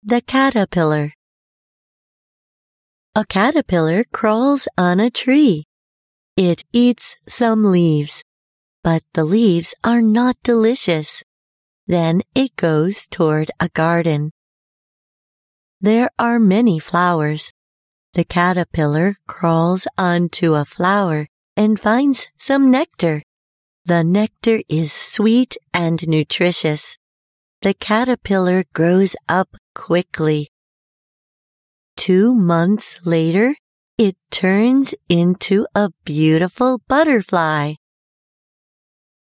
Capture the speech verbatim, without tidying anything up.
The caterpillar. A caterpillar crawls on a tree. It eats some leaves, but the leaves are not delicious. Then it goes toward a garden. There are many flowers. The caterpillar crawls onto a flower and finds some nectar. The nectar is sweet and nutritious. The caterpillar grows up quickly. Two months later, it turns into a beautiful butterfly.